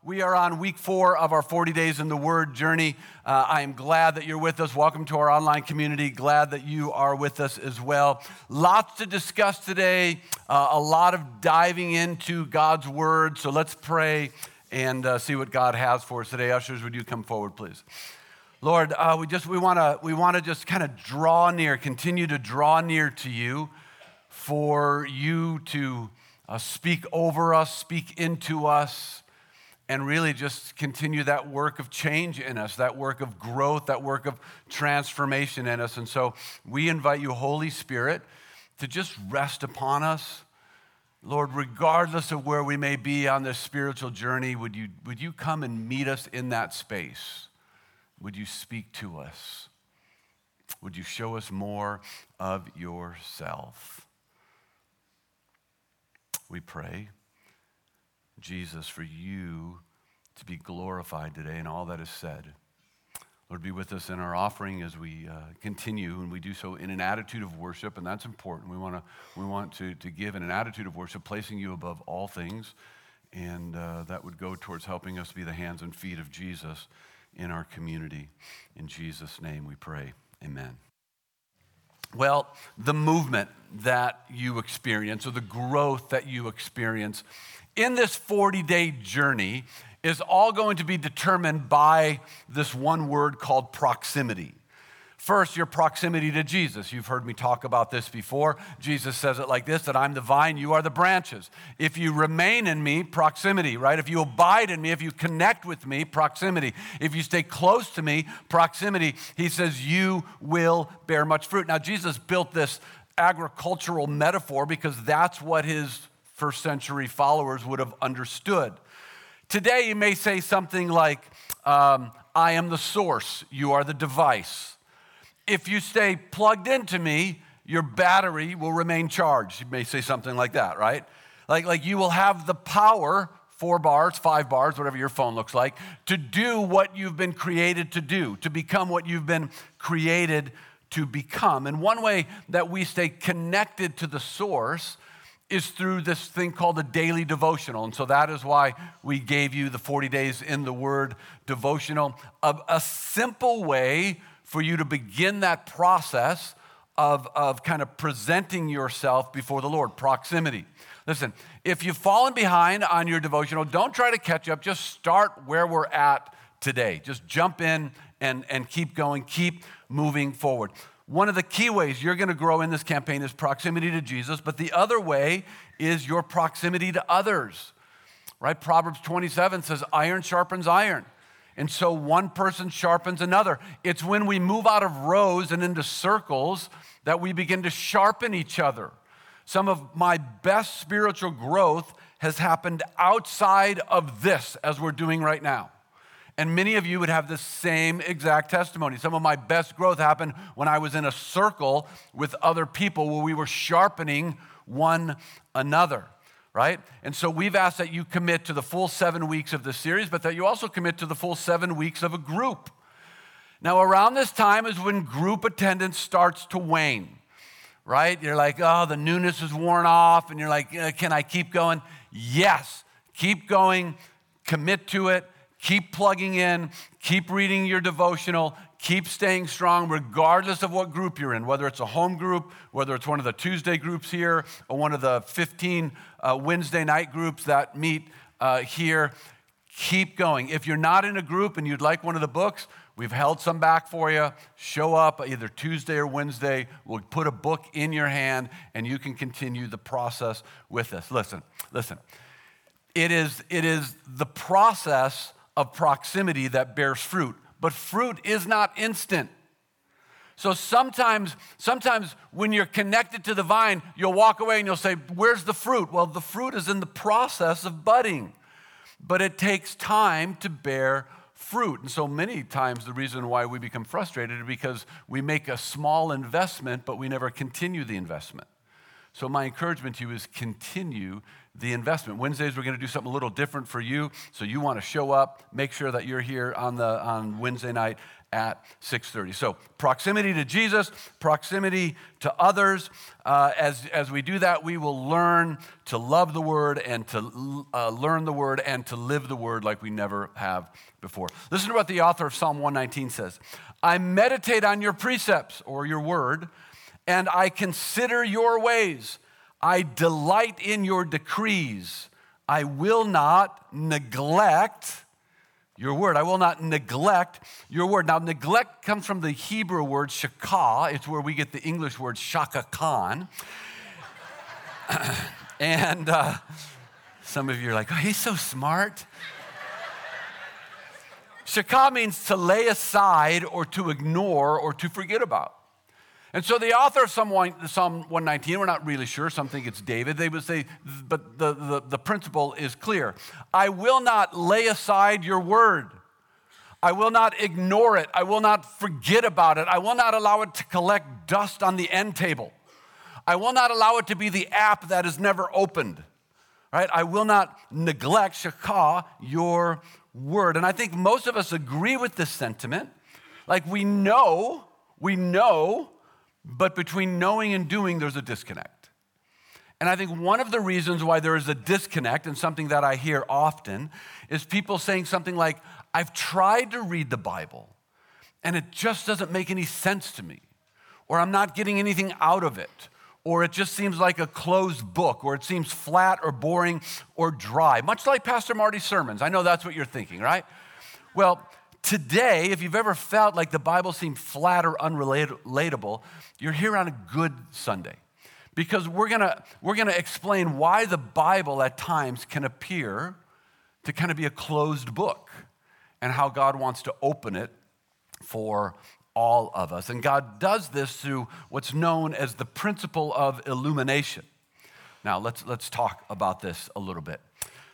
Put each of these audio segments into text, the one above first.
We are on week 4 of our 40 Days in the Word journey. I am glad that you're with us. Welcome to our online community. Glad that you are with us as well. Lots to discuss today, a lot of diving into God's Word. So let's pray and see what God has for us today. Ushers, would you come forward, please? Lord, we want to just kind of draw near, continue to draw near to you, for you to speak over us, speak into us, and really just continue that work of change in us, that work of growth, that work of transformation in us. And so we invite you, Holy Spirit, to just rest upon us. Lord, regardless of where we may be on this spiritual journey, would you come and meet us in that space? Would you speak to us? Would you show us more of yourself? We pray, Jesus, for you to be glorified today in all that is said. Lord, be with us in our offering as we continue, and we do so in an attitude of worship, and that's important. We want to give in an attitude of worship, placing you above all things, and that would go towards helping us be the hands and feet of Jesus in our community. In Jesus' name we pray, amen. Well, the movement that you experience, or the growth that you experience in this 40-day journey is all going to be determined by this one word called proximity. First, your proximity to Jesus. You've heard me talk about this before. Jesus says it like this, that I'm the vine, you are the branches. If you remain in me, proximity, right? If you abide in me, if you connect with me, proximity. If you stay close to me, proximity. He says you will bear much fruit. Now, Jesus built this agricultural metaphor because that's what his first century followers would have understood. Today, you may say something like, I am the source, you are the device. If you stay plugged into me, your battery will remain charged. You may say something like that, right? Like you will have the power, 4 bars, 5 bars, whatever your phone looks like, to do what you've been created to do, to become what you've been created to become. And one way that we stay connected to the source is through this thing called a daily devotional. And so that is why we gave you the 40 Days in the Word devotional, a simple way for you to begin that process of kind of presenting yourself before the Lord, proximity. Listen, if you've fallen behind on your devotional, don't try to catch up. Just start where we're at today. Just jump in and keep going, keep moving forward. One of the key ways you're going to grow in this campaign is proximity to Jesus, but the other way is your proximity to others, right? Proverbs 27 says, iron sharpens iron. And so one person sharpens another. It's when we move out of rows and into circles that we begin to sharpen each other. Some of my best spiritual growth has happened outside of this, as we're doing right now. And many of you would have the same exact testimony. Some of my best growth happened when I was in a circle with other people where we were sharpening one another. Right? And so we've asked that you commit to the full 7 weeks of this series, but that you also commit to the full 7 weeks of a group. Now, around this time is when group attendance starts to wane, right? You're like, oh, the newness is worn off, and you're like, can I keep going? Yes, keep going, commit to it, keep plugging in, keep reading your devotional, keep staying strong regardless of what group you're in, whether it's a home group, whether it's one of the Tuesday groups here, or one of the 15 Wednesday night groups that meet here. Keep going. If you're not in a group and you'd like one of the books, we've held some back for you. Show up either Tuesday or Wednesday. We'll put a book in your hand and you can continue the process with us. Listen. It is the process of proximity that bears fruit. But fruit is not instant. So sometimes when you're connected to the vine, you'll walk away and you'll say, where's the fruit? Well, the fruit is in the process of budding, but it takes time to bear fruit. And so many times the reason why we become frustrated is because we make a small investment, but we never continue the investment. So my encouragement to you is continue the investment. Wednesdays, we're going to do something a little different for you. So you want to show up, make sure that you're here on Wednesday night at 6:30. So proximity to Jesus, proximity to others. As we do that, we will learn to love the Word and to learn the Word and to live the Word like we never have before. Listen to what the author of Psalm 119 says. I meditate on your precepts, or your Word, and I consider your ways. I delight in your decrees. I will not neglect your word. I will not neglect your word. Now, neglect comes from the Hebrew word shakah. It's where we get the English word Shaka Khan. And some of you are like, oh, he's so smart. Shakah means to lay aside or to ignore or to forget about. And so the author of Psalm 119, we're not really sure, some think it's David, they would say, but the principle is clear. I will not lay aside your word. I will not ignore it. I will not forget about it. I will not allow it to collect dust on the end table. I will not allow it to be the app that is never opened. Right? I will not neglect, shakah, your word. And I think most of us agree with this sentiment. Like we know, but between knowing and doing, there's a disconnect. And I think one of the reasons why there is a disconnect, and something that I hear often, is people saying something like, I've tried to read the Bible, and it just doesn't make any sense to me, or I'm not getting anything out of it, or it just seems like a closed book, or it seems flat or boring or dry, much like Pastor Marty's sermons. I know that's what you're thinking, right? Well, today, if you've ever felt like the Bible seemed flat or unrelatable, you're here on a good Sunday. Because we're gonna explain why the Bible at times can appear to kind of be a closed book and how God wants to open it for all of us. And God does this through what's known as the principle of illumination. Now, let's talk about this a little bit.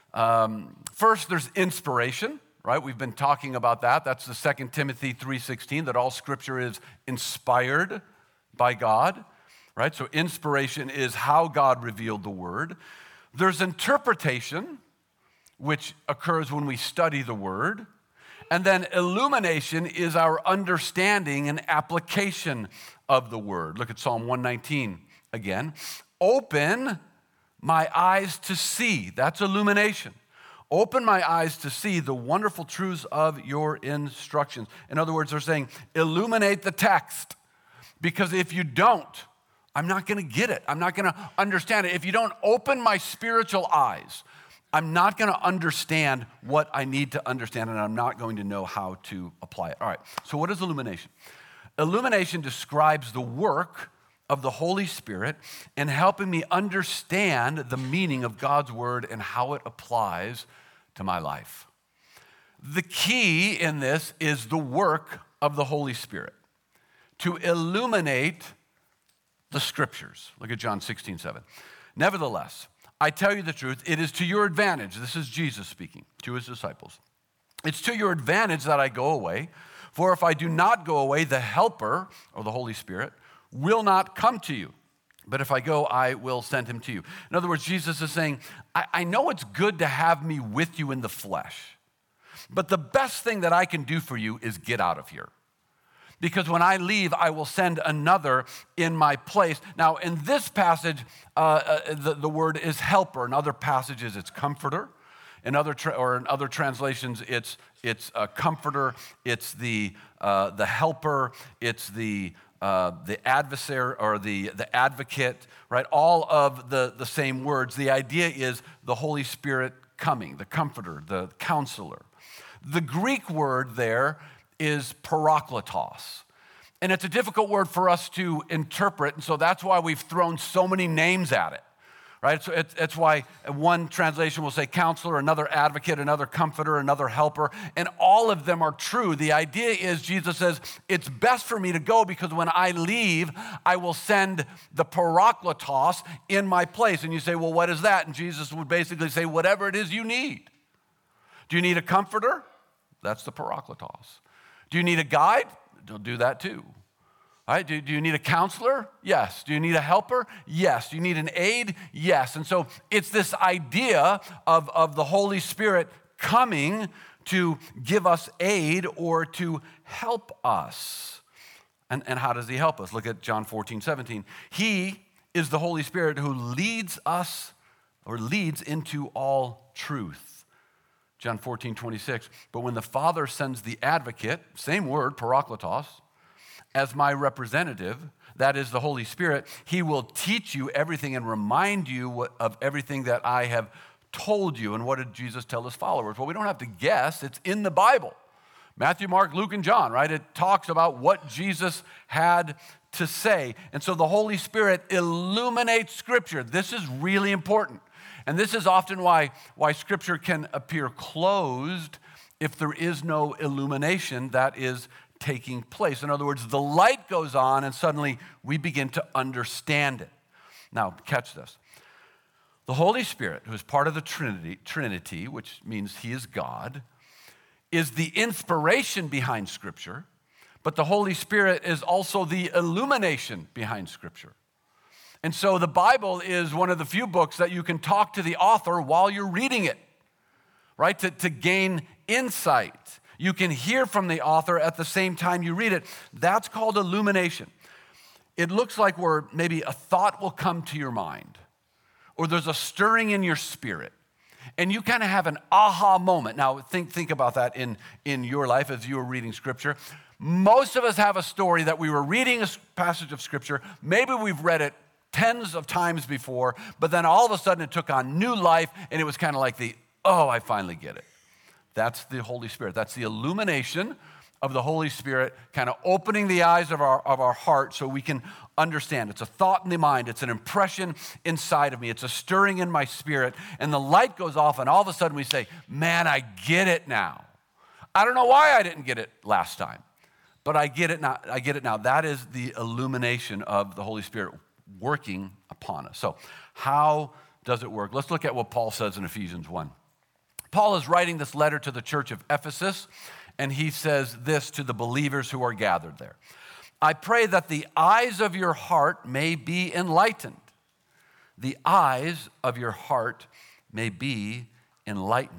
First, there's inspiration. Right, we've been talking about that. That's the 2 Timothy 3:16, that all scripture is inspired by God. Right, so inspiration is how God revealed the word. There's interpretation, which occurs when we study the word. And then illumination is our understanding and application of the word. Look at Psalm 119 again. Open my eyes to see. That's illumination. Open my eyes to see the wonderful truths of your instructions. In other words, they're saying, illuminate the text. Because if you don't, I'm not going to get it. I'm not going to understand it. If you don't open my spiritual eyes, I'm not going to understand what I need to understand, and I'm not going to know how to apply it. All right, so what is illumination? Illumination describes the work of the Holy Spirit in helping me understand the meaning of God's word and how it applies to my life. The key in this is the work of the Holy Spirit to illuminate the scriptures. Look at John 16:7. Nevertheless, I tell you the truth, it is to your advantage. This is Jesus speaking to his disciples. It's to your advantage that I go away, for if I do not go away, the Helper, or the Holy Spirit, will not come to you. But if I go, I will send him to you. In other words, Jesus is saying, I know it's good to have me with you in the flesh, but the best thing that I can do for you is get out of here. Because when I leave, I will send another in my place. Now, in this passage, the word is helper. In other passages, it's comforter. In other translations, it's a comforter. It's the helper. It's the adversary or the advocate. Right? All of the same words. The idea is the Holy Spirit coming, the comforter, the counselor. The Greek word there is parakletos. And it's a difficult word for us to interpret, and so that's why we've thrown so many names at it, right? So it's why one translation will say counselor, another advocate, another comforter, another helper, and all of them are true. The idea is Jesus says, it's best for me to go because when I leave, I will send the parakletos in my place. And you say, well, what is that? And Jesus would basically say, whatever it is you need. Do you need a comforter? That's the parakletos. Do you need a guide? He'll do that too. All right, do you need a counselor? Yes. Do you need a helper? Yes. Do you need an aid? Yes. And so it's this idea of the Holy Spirit coming to give us aid or to help us. And how does he help us? Look at John 14:17. He is the Holy Spirit who leads us or leads into all truth. John 14:26. But when the Father sends the advocate, same word, parakletos, as my representative, that is the Holy Spirit, he will teach you everything and remind you of everything that I have told you. And what did Jesus tell his followers? Well, we don't have to guess. It's in the Bible. Matthew, Mark, Luke, and John, right? It talks about what Jesus had to say. And so the Holy Spirit illuminates Scripture. This is really important. And this is often why Scripture can appear closed if there is no illumination that is taking place. In other words, the light goes on and suddenly we begin to understand it. Now, catch this. The Holy Spirit, who is part of the Trinity, which means he is God, is the inspiration behind Scripture, but the Holy Spirit is also the illumination behind Scripture. And so the Bible is one of the few books that you can talk to the author while you're reading it, right? To gain insight. You can hear from the author at the same time you read it. That's called illumination. It looks like where maybe a thought will come to your mind, or there's a stirring in your spirit, and you kind of have an aha moment. Now, think about that in your life as you were reading Scripture. Most of us have a story that we were reading a passage of Scripture. Maybe we've read it tens of times before, but then all of a sudden it took on new life, and it was kind of like I finally get it. That's the Holy Spirit. That's the illumination of the Holy Spirit, kind of opening the eyes of our heart so we can understand. It's a thought in the mind. It's an impression inside of me. It's a stirring in my spirit. And the light goes off, and all of a sudden we say, man, I get it now. I don't know why I didn't get it last time, but I get it now. I get it now. That is the illumination of the Holy Spirit working upon us. So how does it work? Let's look at what Paul says in Ephesians 1. Paul is writing this letter to the church of Ephesus, and he says this to the believers who are gathered there. I pray that the eyes of your heart may be enlightened. The eyes of your heart may be enlightened,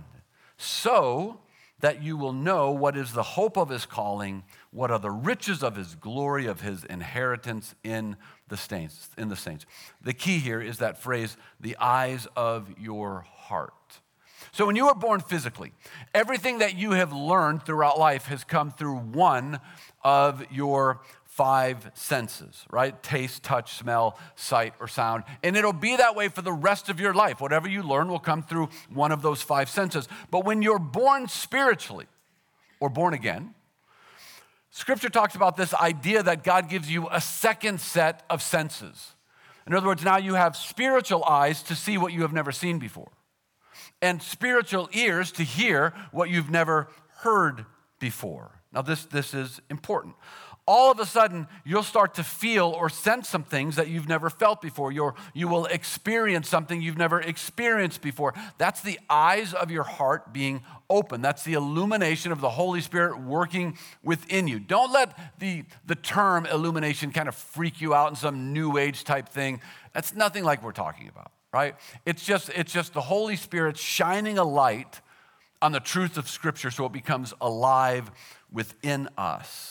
so that you will know what is the hope of his calling, what are the riches of his glory, of his inheritance in the saints. The key here is that phrase, the eyes of your heart. So when you were born physically, everything that you have learned throughout life has come through one of your five senses, right? Taste, touch, smell, sight, or sound. And it'll be that way for the rest of your life. Whatever you learn will come through one of those five senses. But when you're born spiritually or born again, Scripture talks about this idea that God gives you a second set of senses. In other words, now you have spiritual eyes to see what you have never seen before, and spiritual ears to hear what you've never heard before. Now, this is important. All of a sudden, you'll start to feel or sense some things that you've never felt before. You will experience something you've never experienced before. That's the eyes of your heart being open. That's the illumination of the Holy Spirit working within you. Don't let the term illumination kind of freak you out in some new age type thing. That's nothing like we're talking about, right? It's just the Holy Spirit shining a light on the truth of Scripture so it becomes alive within us.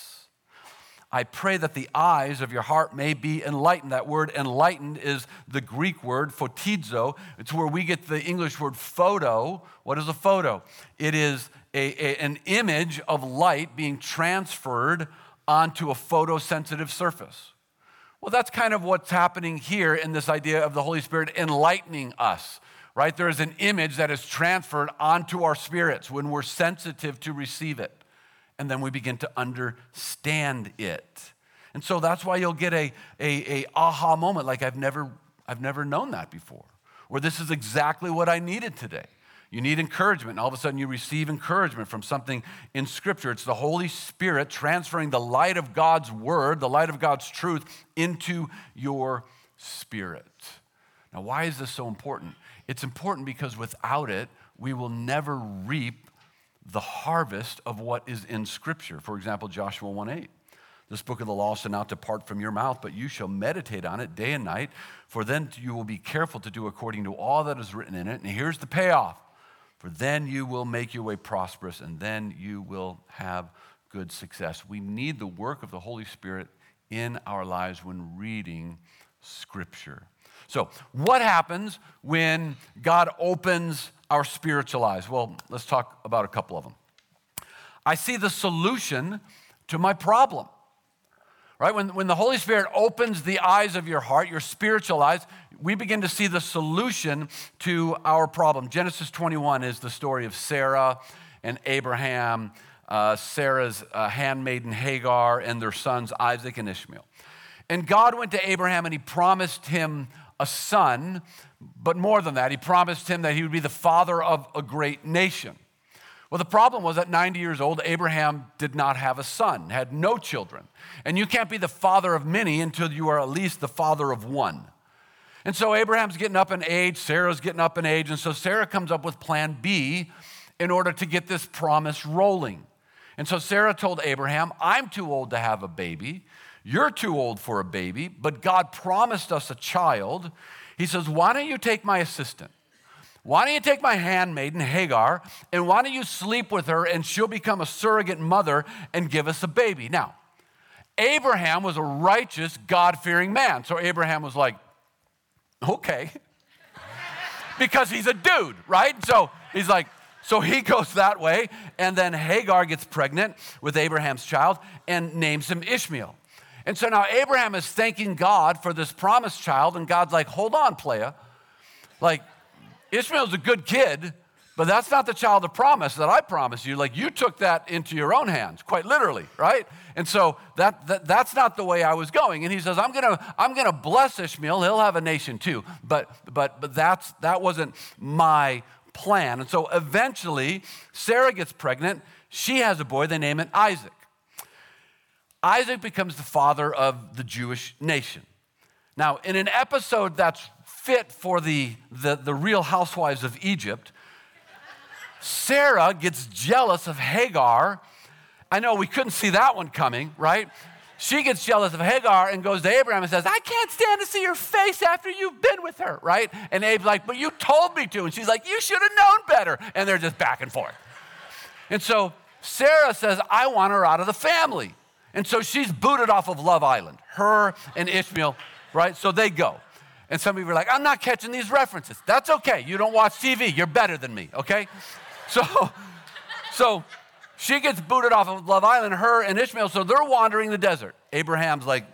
I pray that the eyes of your heart may be enlightened. That word enlightened is the Greek word photizo. It's where we get the English word photo. What is a photo? It is an image of light being transferred onto a photosensitive surface. Well, that's kind of what's happening here in this idea of the Holy Spirit enlightening us, right? There is an image that is transferred onto our spirits when we're sensitive to receive it. And then we begin to understand it. And so that's why you'll get a aha moment, like I've never known that before. Or this is exactly what I needed today. You need encouragement, and all of a sudden you receive encouragement from something in Scripture. It's the Holy Spirit transferring the light of God's word, the light of God's truth, into your spirit. Now, why is this so important? It's important because without it, we will never reap the harvest of what is in Scripture. For example, Joshua 1:8. This book of the law shall not depart from your mouth, but you shall meditate on it day and night, for then you will be careful to do according to all that is written in it. And here's the payoff. for then you will make your way prosperous, and then you will have good success. We need the work of the Holy Spirit in our lives when reading Scripture. So, what happens when God opens our spiritual eyes? Well, let's talk about a couple of them. I see the solution to my problem. Right? When the Holy Spirit opens the eyes of your heart, your spiritual eyes, we begin to see the solution to our problem. Genesis 21 is the story of Sarah and Abraham, Sarah's handmaiden Hagar, and their sons Isaac and Ishmael. And God went to Abraham and he promised him a son, but more than that, he promised him that he would be the father of a great nation. Well, the problem was at 90 years old, Abraham did not have a son, had no children. And you can't be the father of many until you are at least the father of one. And so Abraham's getting up in age, Sarah's getting up in age, and so Sarah comes up with plan B in order to get this promise rolling. And so Sarah told Abraham, I'm too old to have a baby. You're too old for a baby, but God promised us a child. He says, why don't you take my assistant? Why don't you take my handmaiden, Hagar, and why don't you sleep with her and she'll become a surrogate mother and give us a baby? Now, Abraham was a righteous, God-fearing man. So Abraham was like, okay. Because he's a dude, right? So he's like, so he goes that way. And then Hagar gets pregnant with Abraham's child and names him Ishmael. And so now Abraham is thanking God for this promised child. And God's like, hold on, playa. Like, Ishmael's a good kid, but that's not the child of promise that I promised you. Like, you took that into your own hands, quite literally, right? And so that's not the way I was going. And he says, I'm gonna bless Ishmael. He'll have a nation too. But that wasn't my plan. And so eventually, Sarah gets pregnant. She has a boy. They name it Isaac. Isaac becomes the father of the Jewish nation. Now, in an episode that's fit for the Real Housewives of Egypt, Sarah gets jealous of Hagar. I know we couldn't see that one coming, right? She gets jealous of Hagar and goes to Abraham and says, I can't stand to see your face after you've been with her, right? And Abe's like, but you told me to. And she's like, you should have known better. And they're just back and forth. And so Sarah says, I want her out of the family. And so she's booted off of Love Island, her and Ishmael, right? So they go. And some of you are like, I'm not catching these references. That's okay. You don't watch TV. You're better than me, okay? So she gets booted off of Love Island, her and Ishmael, so they're wandering the desert. Abraham's like,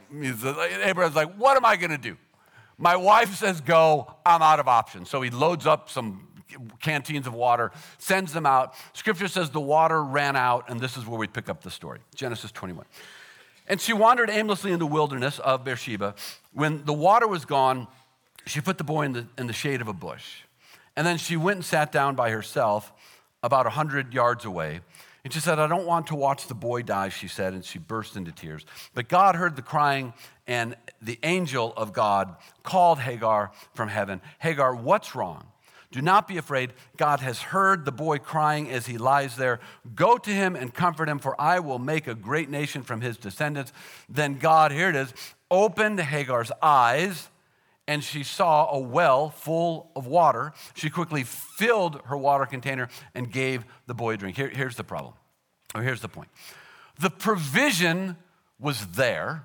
what am I going to do? My wife says go, I'm out of options. So he loads up some canteens of water, sends them out. Scripture says the water ran out, and this is where we pick up the story, Genesis 21. And she wandered aimlessly in the wilderness of Beersheba. When the water was gone, she put the boy in the shade of a bush. And then she went and sat down by herself about 100 yards away. And she said, I don't want to watch the boy die, she said, and she burst into tears. But God heard the crying, and the angel of God called Hagar from heaven. Hagar, what's wrong? Do not be afraid. God has heard the boy crying as he lies there. Go to him and comfort him, for I will make a great nation from his descendants. Then God, here it is, opened Hagar's eyes, and she saw a well full of water. She quickly filled her water container and gave the boy a drink. Here's the problem, or here's the point. The provision was there,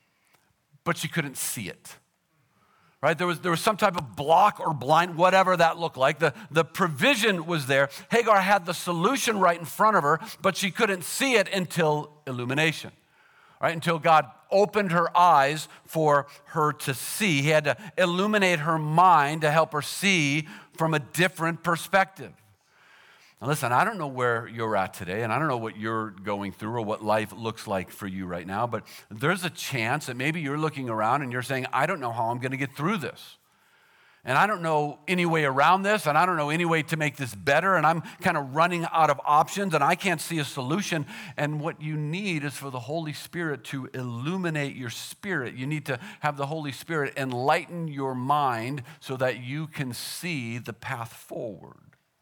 but she couldn't see it. Right? There was some type of block or blind, whatever that looked like. The provision was there. Hagar had the solution right in front of her, but she couldn't see it until illumination. Right? Until God opened her eyes for her to see. He had to illuminate her mind to help her see from a different perspective. Now listen, I don't know where you're at today, and I don't know what you're going through or what life looks like for you right now, but there's a chance that maybe you're looking around and you're saying, I don't know how I'm going to get through this. And I don't know any way around this, and I don't know any way to make this better, and I'm kind of running out of options, and I can't see a solution. And what you need is for the Holy Spirit to illuminate your spirit. You need to have the Holy Spirit enlighten your mind so that you can see the path forward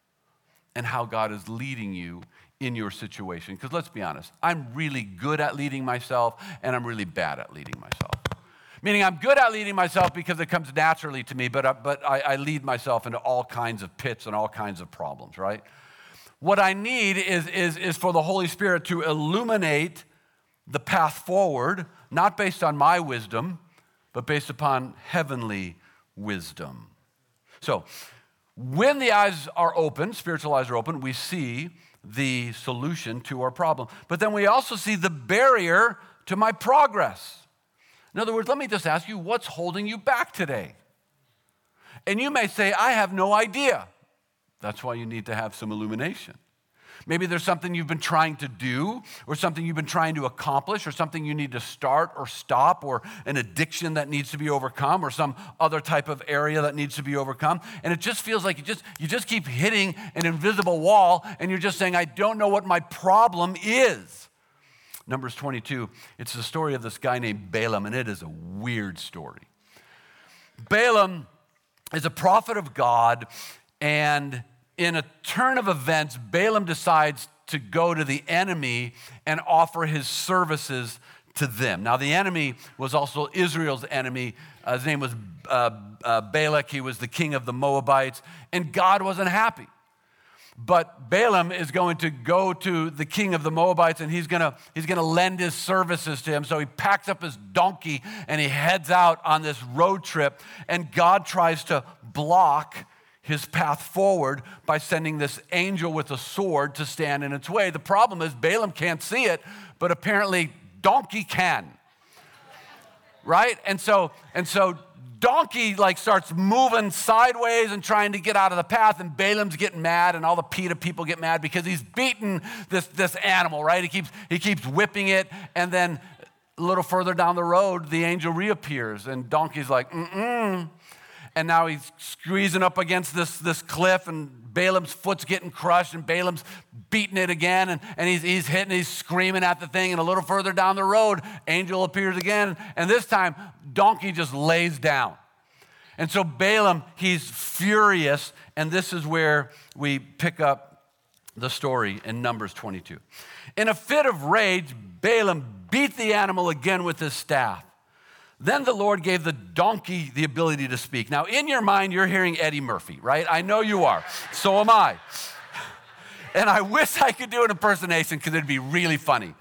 and how God is leading you in your situation. Because let's be honest, I'm really good at leading myself, and I'm really bad at leading myself. Meaning I'm good at leading myself because it comes naturally to me, but I lead myself into all kinds of pits and all kinds of problems, right? What I need is for the Holy Spirit to illuminate the path forward, not based on my wisdom, but based upon heavenly wisdom. So when the eyes are open, spiritual eyes are open, we see the solution to our problem. But then we also see the barrier to my progress. In other words, let me just ask you, what's holding you back today? And you may say, I have no idea. That's why you need to have some illumination. Maybe there's something you've been trying to do, or something you've been trying to accomplish, or something you need to start or stop, or an addiction that needs to be overcome, or some other type of area that needs to be overcome. And it just feels like you just keep hitting an invisible wall, and you're just saying, I don't know what my problem is. Numbers 22, it's the story of this guy named Balaam, and it is a weird story. Balaam is a prophet of God, and in a turn of events, Balaam decides to go to the enemy and offer his services to them. Now, the enemy was also Israel's enemy. His name was Balak. He was the king of the Moabites, and God wasn't happy. But Balaam is going to go to the king of the Moabites, and he's going to lend his services to him. So he packs up his donkey, and he heads out on this road trip, and God tries to block his path forward by sending this angel with a sword to stand in its way. The problem is Balaam can't see it, but apparently donkey can, right? And so donkey starts moving sideways and trying to get out of the path, and Balaam's getting mad, and all the PETA people get mad because he's beaten this animal, right? He keeps whipping it, and then a little further down the road, the angel reappears, and donkey's like, And now he's squeezing up against this cliff, and Balaam's foot's getting crushed, and Balaam's beating it again, and he's hitting, he's screaming at the thing, and a little further down the road, angel appears again, and this time, donkey just lays down. And so Balaam, he's furious, and this is where we pick up the story in Numbers 22. In a fit of rage, Balaam beat the animal again with his staff. Then the Lord gave the donkey the ability to speak. Now, in your mind, you're hearing Eddie Murphy, right? I know you are. So am I. And I wish I could do an impersonation because it'd be really funny.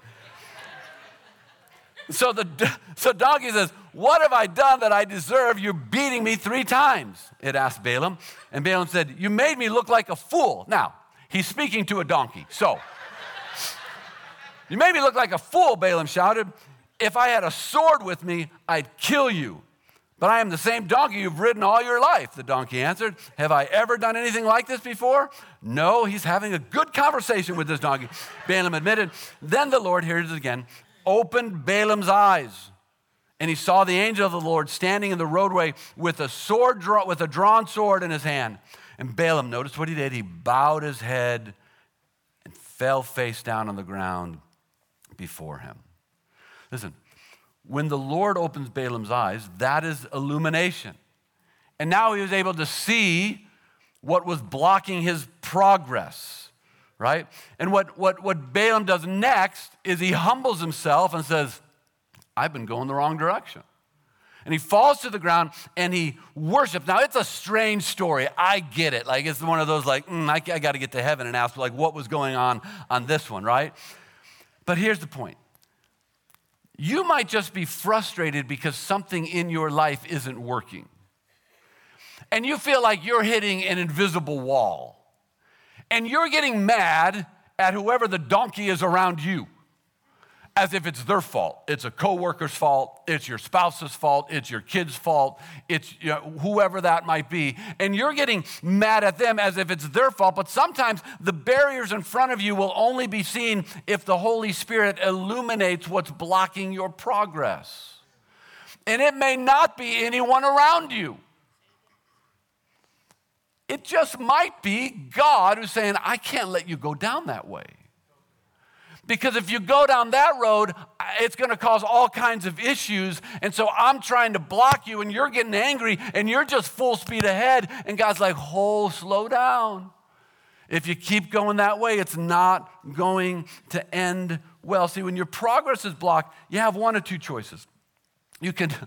So donkey says, what have I done that I deserve you beating me 3 times? It asked Balaam. And Balaam said, you made me look like a fool. Now, he's speaking to a donkey. So, you made me look like a fool, Balaam shouted. If I had a sword with me, I'd kill you. But I am the same donkey you've ridden all your life, the donkey answered. Have I ever done anything like this before? No, he's having a good conversation with this donkey. Balaam admitted. Then the Lord, here it is again, opened Balaam's eyes. And he saw the angel of the Lord standing in the roadway with a drawn sword in his hand. And Balaam, notice what he did. He bowed his head and fell face down on the ground before him. Listen, when the Lord opens Balaam's eyes, that is illumination. And now he was able to see what was blocking his progress, right? And what Balaam does next is he humbles himself and says, I've been going the wrong direction. And he falls to the ground and he worships. Now, it's a strange story. I get it. Like, it's one of those I got to get to heaven and ask, what was going on this one, right? But here's the point. You might just be frustrated because something in your life isn't working. And you feel like you're hitting an invisible wall. And you're getting mad at whoever the donkey is around you, as if it's their fault. It's a coworker's fault. It's your spouse's fault. It's your kid's fault. It's whoever that might be. And you're getting mad at them as if it's their fault. But sometimes the barriers in front of you will only be seen if the Holy Spirit illuminates what's blocking your progress. And it may not be anyone around you. It just might be God who's saying, I can't let you go down that way. Because if you go down that road, it's going to cause all kinds of issues. And so I'm trying to block you, and you're getting angry, and you're just full speed ahead. And God's like, slow down. If you keep going that way, it's not going to end well. See, when your progress is blocked, you have one of two choices. You can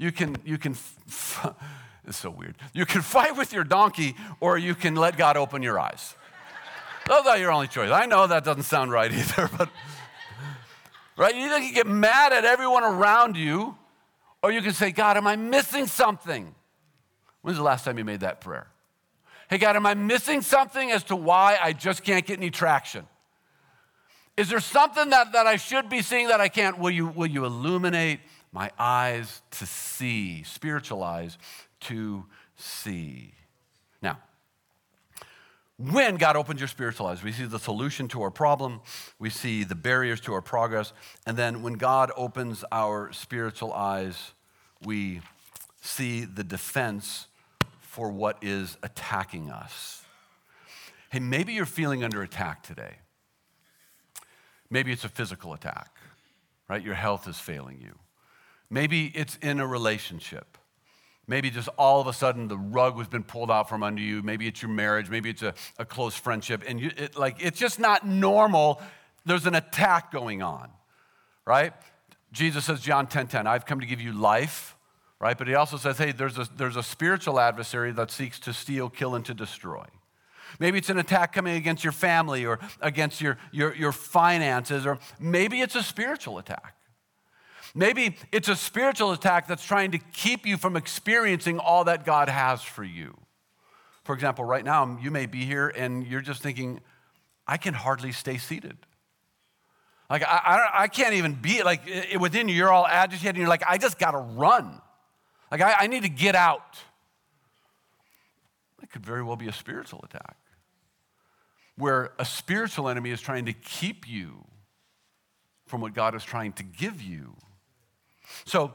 it's so weird. You can fight with your donkey, or you can let God open your eyes. Those are your only choice. I know that doesn't sound right either, but right? You either can get mad at everyone around you, or you can say, God, am I missing something? When's the last time you made that prayer? Hey, God, am I missing something as to why I just can't get any traction? Is there something that I should be seeing that I can't? Will you illuminate my eyes to see, spiritual eyes to see? Now, when God opens your spiritual eyes, we see the solution to our problem, we see the barriers to our progress, and then when God opens our spiritual eyes, we see the defense for what is attacking us. Hey, maybe you're feeling under attack today. Maybe it's a physical attack, right? Your health is failing you. Maybe it's in a relationship. Maybe just all of a sudden the rug has been pulled out from under you. Maybe it's your marriage. Maybe it's a close friendship. And it's just not normal. There's an attack going on, right? Jesus says, John 10:10, I've come to give you life, right? But he also says, hey, there's a spiritual adversary that seeks to steal, kill, and to destroy. Maybe it's an attack coming against your family or against your finances, or maybe it's a spiritual attack. Maybe it's a spiritual attack that's trying to keep you from experiencing all that God has for you. For example, right now, you may be here and you're just thinking, I can hardly stay seated. Like, I can't even be, like, within you, you're all agitated and you're like, I just got to run. Like, I need to get out. That could very well be a spiritual attack, where a spiritual enemy is trying to keep you from what God is trying to give you. So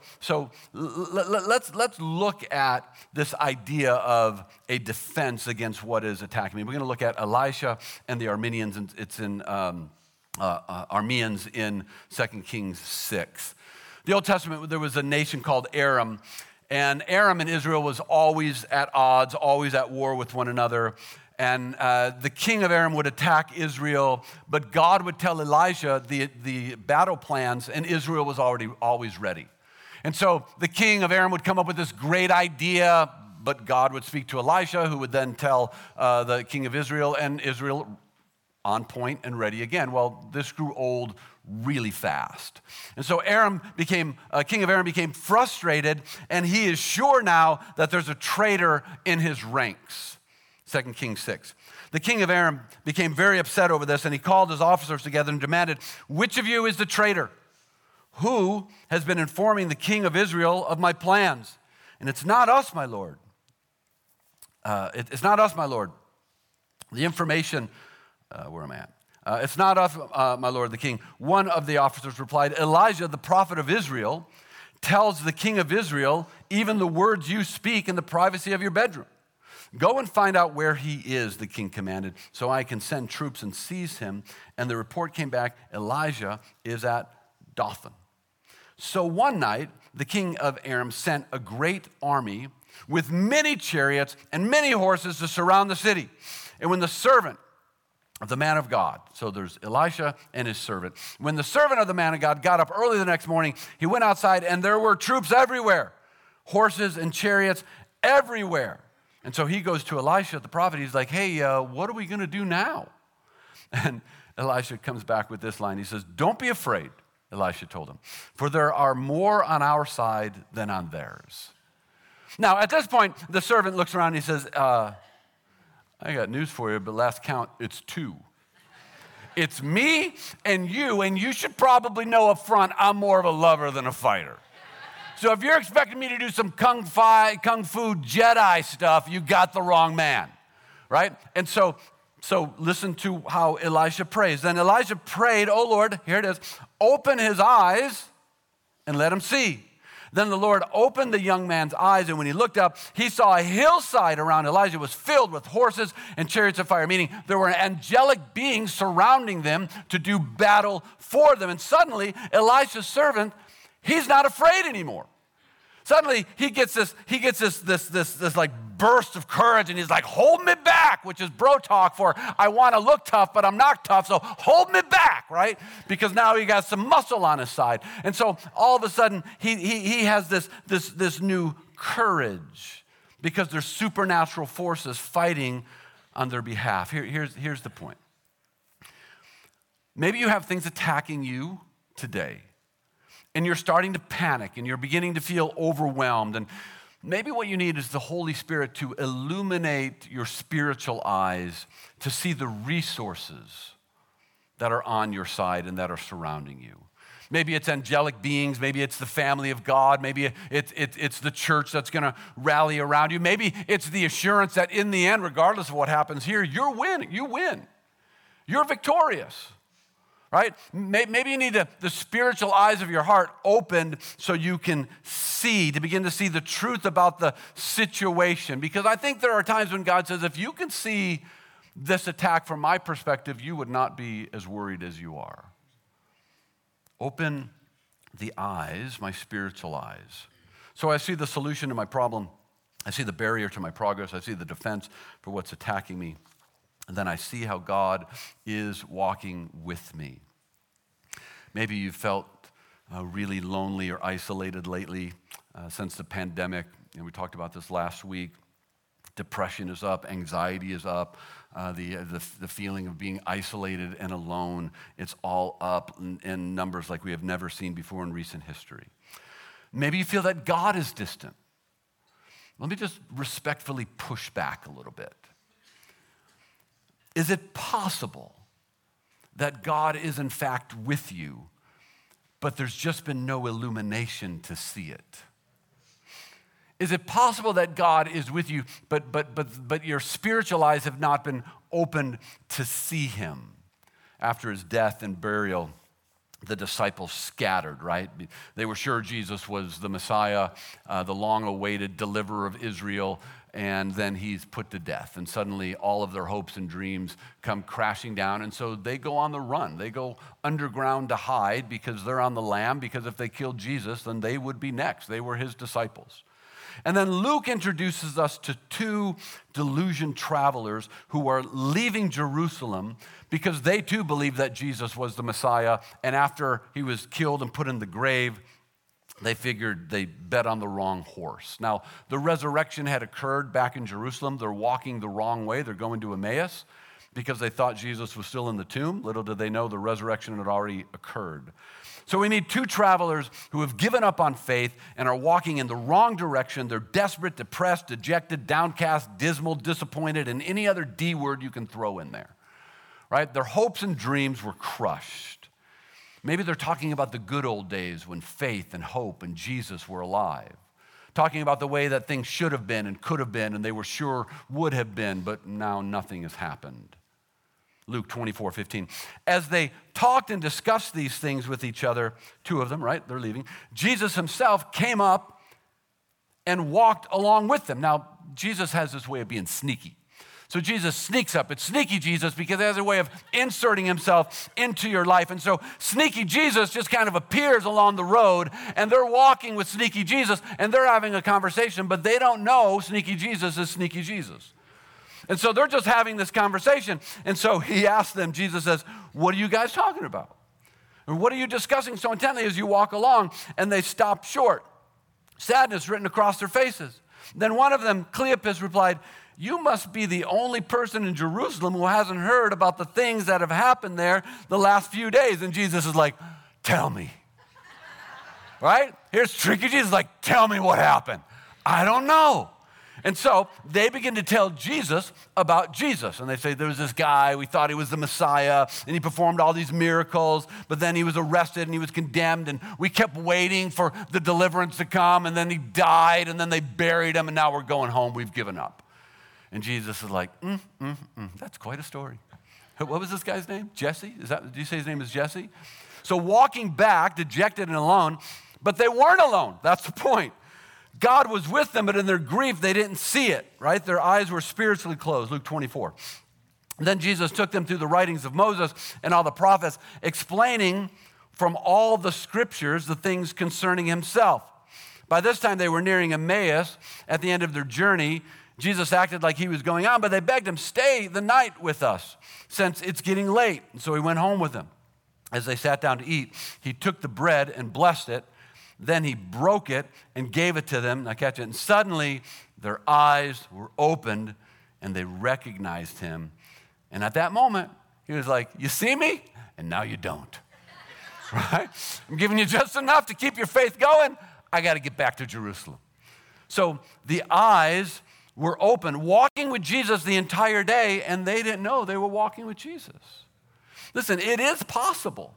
let's look at this idea of a defense against what is attacking me. We're going to look at Elisha and the Arameans, and it's in Arameans in 2 Kings 6. The Old Testament, there was a nation called Aram, and Aram and Israel was always at odds, always at war with one another. And the king of Aram would attack Israel, but God would tell Elisha the battle plans, and Israel was always ready. And so the king of Aram would come up with this great idea, but God would speak to Elisha, who would then tell the king of Israel, and Israel on point and ready again. Well, this grew old really fast. And so king of Aram became frustrated, and he is sure now that there's a traitor in his ranks. 2 Kings 6. The king of Aram became very upset over this, and he called his officers together and demanded, which of you is the traitor? Who has been informing the king of Israel of my plans? And it's not us, my lord. It's not us, my lord. The information, where am I at? It's not us, my lord, the king. One of the officers replied, Elijah, the prophet of Israel, tells the king of Israel even the words you speak in the privacy of your bedroom. Go and find out where he is, the king commanded, so I can send troops and seize him. And the report came back, Elijah is at Dothan. So one night, the king of Aram sent a great army with many chariots and many horses to surround the city. And when the servant of the man of God, so there's Elisha and his servant, when the servant of the man of God got up early the next morning, he went outside and there were troops everywhere, horses and chariots everywhere. And so he goes to Elisha, the prophet. He's like, hey, what are we going to do now? And Elisha comes back with this line. He says, don't be afraid, Elisha told him, for there are more on our side than on theirs. Now, at this point, the servant looks around and he says, I got news for you, but last count, it's 2. It's me and you should probably know up front I'm more of a lover than a fighter. So if you're expecting me to do some kung fu Jedi stuff, you got the wrong man, right? And so listen to how Elisha prays. Then Elijah prayed, oh Lord, here it is, open his eyes and let him see. Then the Lord opened the young man's eyes, and when he looked up, he saw a hillside around Elijah was filled with horses and chariots of fire, meaning there were angelic beings surrounding them to do battle for them. And suddenly, Elisha's servant, he's not afraid anymore. Suddenly, he gets this like burst of courage, and he's like, hold me back, which is bro talk for, I want to look tough, but I'm not tough, so hold me back, right? Because now he got some muscle on his side. And so all of a sudden, he has this new courage because there's supernatural forces fighting on their behalf. Here's the point. Maybe you have things attacking you today, and you're starting to panic, and you're beginning to feel overwhelmed, and maybe what you need is the Holy Spirit to illuminate your spiritual eyes to see the resources that are on your side and that are surrounding you. Maybe it's angelic beings, maybe it's the family of God, maybe it's the church that's going to rally around you. Maybe it's the assurance that in the end, regardless of what happens here, you win. You're victorious. Right? Maybe you need the spiritual eyes of your heart opened so you can see, to begin to see the truth about the situation. Because I think there are times when God says, if you can see this attack from my perspective, you would not be as worried as you are. Open the eyes, my spiritual eyes. So I see the solution to my problem. I see the barrier to my progress. I see the defense for what's attacking me. And then I see how God is walking with me. Maybe you felt really lonely or isolated lately since the pandemic. And we talked about this last week. Depression is up, anxiety is up, the feeling of being isolated and alone, it's all up in numbers like we have never seen before in recent history. Maybe you feel that God is distant. Let me just respectfully push back a little bit. Is it possible that God is in fact with you, but there's just been no illumination to see it? Is it possible that God is with you, but your spiritual eyes have not been opened to see him? After his death and burial, the disciples scattered, right? They were sure Jesus was the Messiah, the long-awaited deliverer of Israel, and then he's put to death. And suddenly all of their hopes and dreams come crashing down. And so they go on the run. They go underground to hide because they're on the lam, because if they killed Jesus, then they would be next. They were his disciples. And then Luke introduces us to two delusioned travelers who are leaving Jerusalem because they too believed that Jesus was the Messiah. And after he was killed and put in the grave, they figured they bet on the wrong horse. Now, the resurrection had occurred back in Jerusalem. They're walking the wrong way. They're going to Emmaus because they thought Jesus was still in the tomb. Little did they know the resurrection had already occurred. So we need two travelers who have given up on faith and are walking in the wrong direction. They're desperate, depressed, dejected, downcast, dismal, disappointed, and any other D word you can throw in there, right? Their hopes and dreams were crushed. Maybe they're talking about the good old days when faith and hope and Jesus were alive, talking about the way that things should have been and could have been and they were sure would have been, but now nothing has happened. Luke 24:15. As they talked and discussed these things with each other, two of them, right, they're leaving, Jesus himself came up and walked along with them. Now, Jesus has this way of being sneaky. So Jesus sneaks up. It's sneaky Jesus because he has a way of inserting himself into your life. And so sneaky Jesus just kind of appears along the road, and they're walking with sneaky Jesus, and they're having a conversation, but they don't know sneaky Jesus is sneaky Jesus. And so they're just having this conversation. And so he asks them, Jesus says, what are you guys talking about? Or what are you discussing so intently as you walk along? And they stop short. Sadness written across their faces. Then one of them, Cleopas, replied, you must be the only person in Jerusalem who hasn't heard about the things that have happened there the last few days. And Jesus is like, tell me. Right? Here's tricky Jesus, like, tell me what happened. I don't know. And so they begin to tell Jesus about Jesus. And they say, there was this guy, we thought he was the Messiah, and he performed all these miracles, but then he was arrested and he was condemned, and we kept waiting for the deliverance to come, and then he died, and then they buried him, and now we're going home, we've given up. And Jesus is like, that's quite a story. What was this guy's name? Jesse? Did you say his name is Jesse? So walking back, dejected and alone, but they weren't alone. That's the point. God was with them, but in their grief, they didn't see it, right? Their eyes were spiritually closed, Luke 24. Then Jesus took them through the writings of Moses and all the prophets, explaining from all the scriptures the things concerning himself. By this time, they were nearing Emmaus at the end of their journey. Jesus acted like he was going on, but they begged him, stay the night with us since it's getting late. And so he went home with them. As they sat down to eat, he took the bread and blessed it. Then he broke it and gave it to them. Now catch it. And suddenly their eyes were opened and they recognized him. And at that moment, he was like, you see me? And now you don't. Right? I'm giving you just enough to keep your faith going. I got to get back to Jerusalem. So the eyes were open, walking with Jesus the entire day, and they didn't know they were walking with Jesus. Listen, it is possible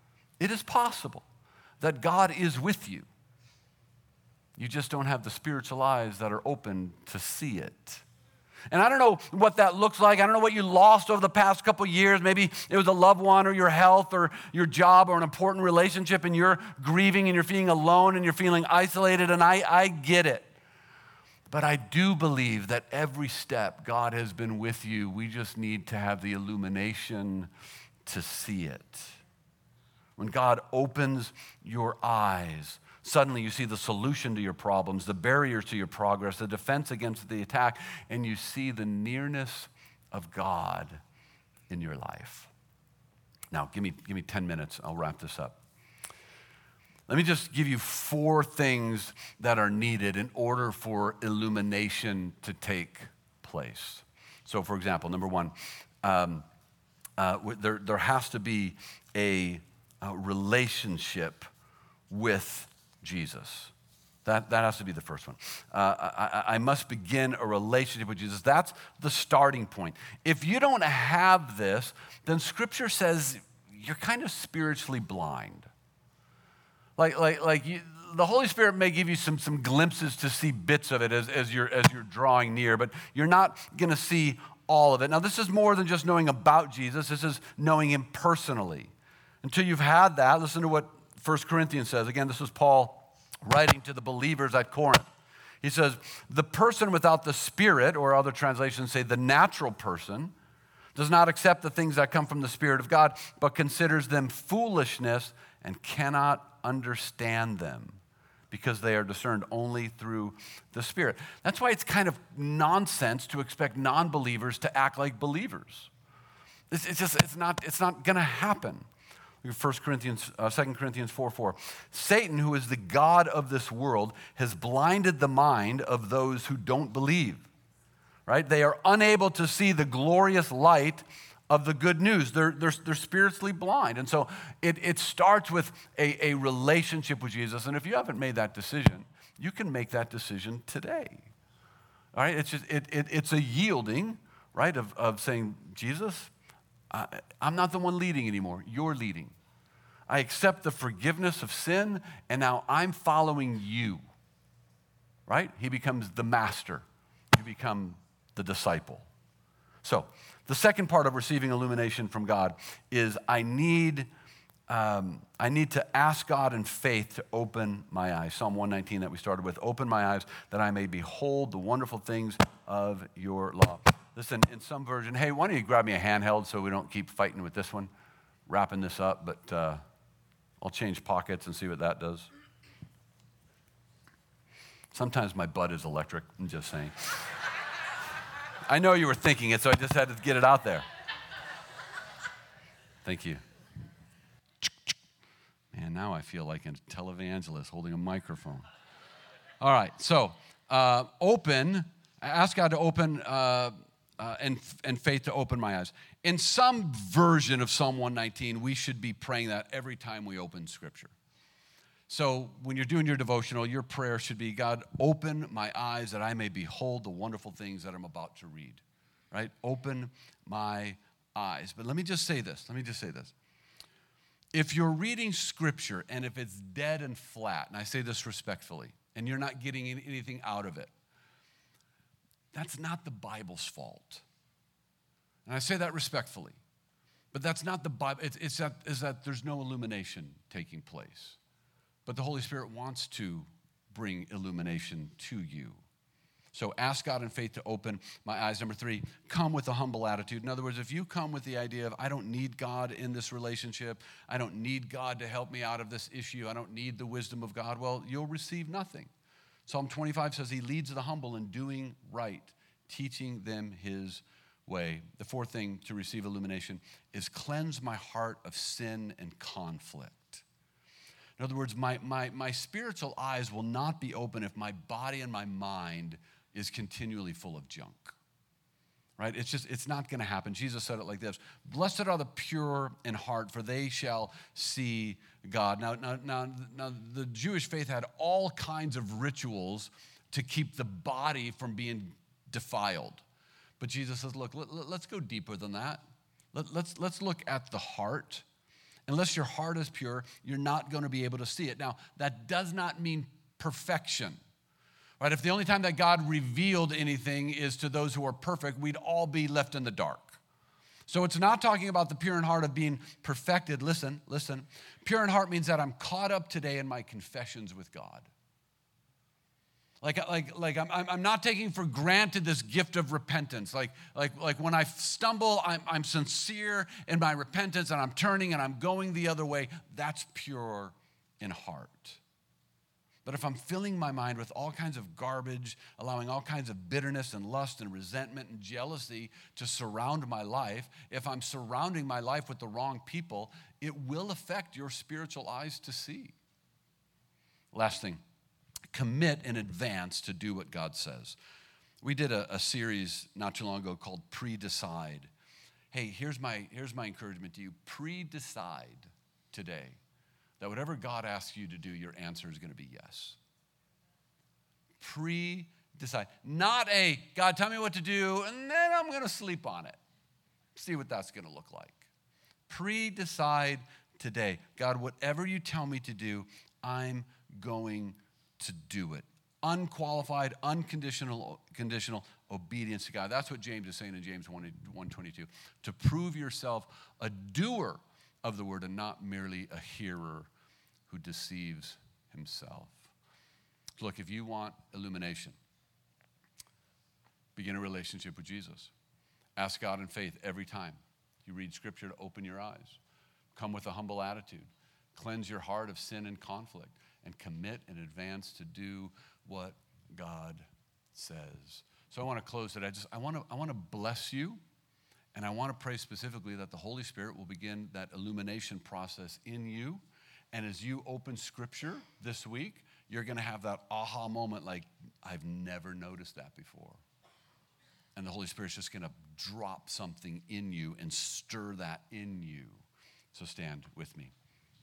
that God is with you. You just don't have the spiritual eyes that are open to see it. And I don't know what that looks like. I don't know what you lost over the past couple years. Maybe it was a loved one or your health or your job or an important relationship, and you're grieving and you're feeling alone and you're feeling isolated, and I get it. But I do believe that every step God has been with you. We just need to have the illumination to see it. When God opens your eyes, suddenly you see the solution to your problems, the barriers to your progress, the defense against the attack, and you see the nearness of God in your life. Now, give me 10 minutes. I'll wrap this up. Let me just give you 4 things that are needed in order for illumination to take place. So, for example, number 1, there has to be a relationship with Jesus. That has to be the first one. I must begin a relationship with Jesus. That's the starting point. If you don't have this, then Scripture says you're kind of spiritually blind. The Holy Spirit may give you some glimpses to see bits of it as you're drawing near, but you're not going to see all of it. Now, this is more than just knowing about Jesus. This is knowing him personally. Until you've had that, listen to what 1 Corinthians says. Again, this was Paul writing to the believers at Corinth. He says, the person without the Spirit, or other translations say the natural person, does not accept the things that come from the Spirit of God, but considers them foolishness and cannot understand them because they are discerned only through the Spirit. That's why it's kind of nonsense to expect non-believers to act like believers. It's not going to happen. 2 Corinthians 4:4. Satan, who is the god of this world, has blinded the mind of those who don't believe. Right? They are unable to see the glorious light of the good news. They're spiritually blind. And so it starts with a relationship with Jesus. And if you haven't made that decision, you can make that decision today. All right? It's a yielding, right, of saying, Jesus, I'm not the one leading anymore. You're leading. I accept the forgiveness of sin, and now I'm following you. Right? He becomes the master. You become the disciple. So, the second part of receiving illumination from God is I need to ask God in faith to open my eyes. Psalm 119 that we started with, open my eyes that I may behold the wonderful things of your law. Listen, in some version, hey, why don't you grab me a handheld so we don't keep fighting with this one, wrapping this up, but I'll change pockets and see what that does. Sometimes my butt is electric, I'm just saying. I know you were thinking it, so I just had to get it out there. Thank you. Man, now I feel like a televangelist holding a microphone. All right, so ask God to open, and faith to open my eyes. In some version of Psalm 119, we should be praying that every time we open Scripture. So when you're doing your devotional, your prayer should be, God, open my eyes that I may behold the wonderful things that I'm about to read, right? Open my eyes. But let me just say this. If you're reading Scripture and if it's dead and flat, and I say this respectfully, and you're not getting anything out of it, that's not the Bible's fault. And I say that respectfully. But that's not the Bible. It's that there's no illumination taking place. But the Holy Spirit wants to bring illumination to you. So ask God in faith to open my eyes. Number 3, come with a humble attitude. In other words, if you come with the idea of, I don't need God in this relationship, I don't need God to help me out of this issue, I don't need the wisdom of God, well, you'll receive nothing. Psalm 25 says he leads the humble in doing right teaching them his way. The fourth thing to receive illumination is cleanse my heart of sin and conflict. In other words, my spiritual eyes will not be open if my body and my mind is continually full of junk. Right? It's not going to happen. Jesus said it like this: "Blessed are the pure in heart, for they shall see God." Now, the Jewish faith had all kinds of rituals to keep the body from being defiled. But Jesus says, look, let's go deeper than that. Let's look at the heart. Unless your heart is pure, you're not going to be able to see it. Now, that does not mean perfection. Right? If the only time that God revealed anything is to those who are perfect, we'd all be left in the dark. So it's not talking about the pure in heart of being perfected. Listen. Pure in heart means that I'm caught up today in my confessions with God. Like I'm not taking for granted this gift of repentance. Like when I stumble, I'm sincere in my repentance and I'm turning and I'm going the other way. That's pure in heart. But if I'm filling my mind with all kinds of garbage, allowing all kinds of bitterness and lust and resentment and jealousy to surround my life, if I'm surrounding my life with the wrong people, it will affect your spiritual eyes to see. Last thing, commit in advance to do what God says. We did a series not too long ago called Pre-Decide. Hey, here's my encouragement to you. Pre-decide today that whatever God asks you to do, your answer is going to be yes. Pre-decide. Not a, God, tell me what to do, and then I'm going to sleep on it. See what that's going to look like. Pre-decide today. God, whatever you tell me to do, I'm going to do it. Unqualified, unconditional obedience to God. That's what James is saying in James 1:22. To prove yourself a doer of the word and not merely a hearer who deceives himself. Look, if you want illumination, begin a relationship with Jesus. Ask God in faith every time you read Scripture to open your eyes. Come with a humble attitude. Cleanse your heart of sin and conflict. And commit in advance to do what God says. So I want to close today. I want to bless you, and I want to pray specifically that the Holy Spirit will begin that illumination process in you. And as you open Scripture this week, you're going to have that aha moment like, I've never noticed that before. And the Holy Spirit's just going to drop something in you and stir that in you. So stand with me.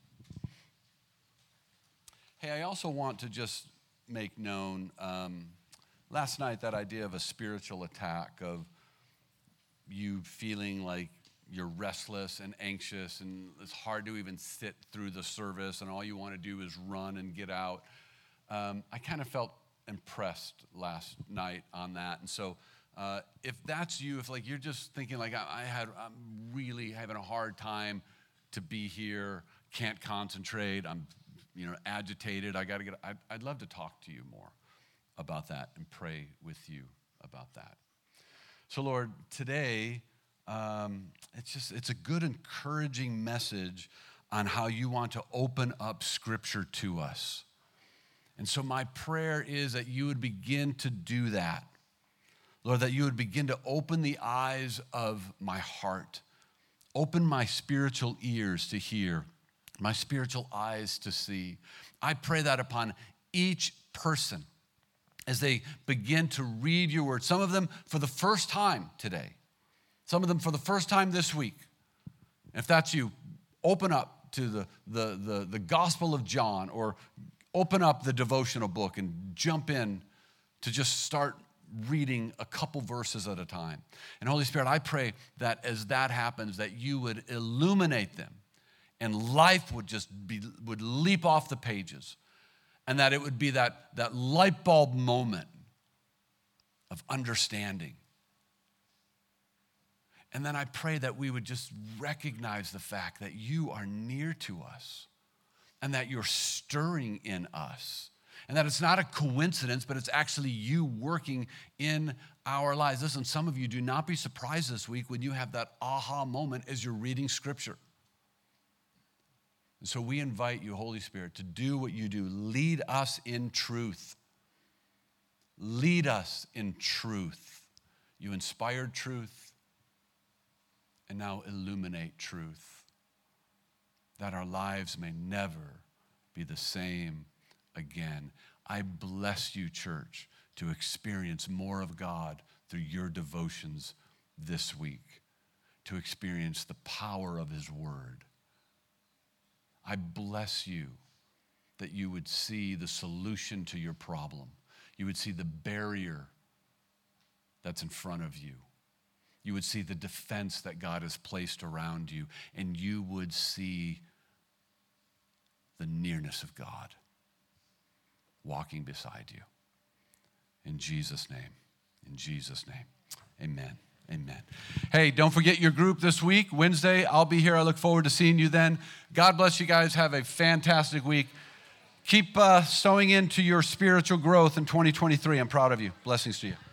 Hey, I also want to just make known, last night, that idea of a spiritual attack, of you feeling like you're restless and anxious and it's hard to even sit through the service and all you want to do is run and get out. I kind of felt impressed last night on that. And so if that's you, if like you're just thinking like I'm really having a hard time to be here, can't concentrate, I'm agitated, I'd love to talk to you more about that and pray with you about that. So Lord, today, it's a good, encouraging message on how you want to open up Scripture to us. And so my prayer is that you would begin to do that. Lord, that you would begin to open the eyes of my heart, open my spiritual ears to hear, my spiritual eyes to see. I pray that upon each person as they begin to read your word. Some of them for the first time today. Some of them for the first time this week. If that's you, open up to the Gospel of John, or open up the devotional book and jump in to just start reading a couple verses at a time. And Holy Spirit, I pray that as that happens, that you would illuminate them, and life would leap off the pages, and that it would be that light bulb moment of understanding. And then I pray that we would just recognize the fact that you are near to us and that you're stirring in us, and that it's not a coincidence, but it's actually you working in our lives. Listen, some of you, do not be surprised this week when you have that aha moment as you're reading Scripture. And so we invite you, Holy Spirit, to do what you do. Lead us in truth. Lead us in truth. You inspired truth, and now illuminate truth, that our lives may never be the same again. I bless you, church, to experience more of God through your devotions this week, to experience the power of his word. I bless you that you would see the solution to your problem. You would see the barrier that's in front of you. You would see the defense that God has placed around you, and you would see the nearness of God walking beside you. In Jesus' name, amen. Amen. Hey, don't forget your group this week. Wednesday, I'll be here. I look forward to seeing you then. God bless you guys. Have a fantastic week. Keep sowing into your spiritual growth in 2023. I'm proud of you. Blessings to you.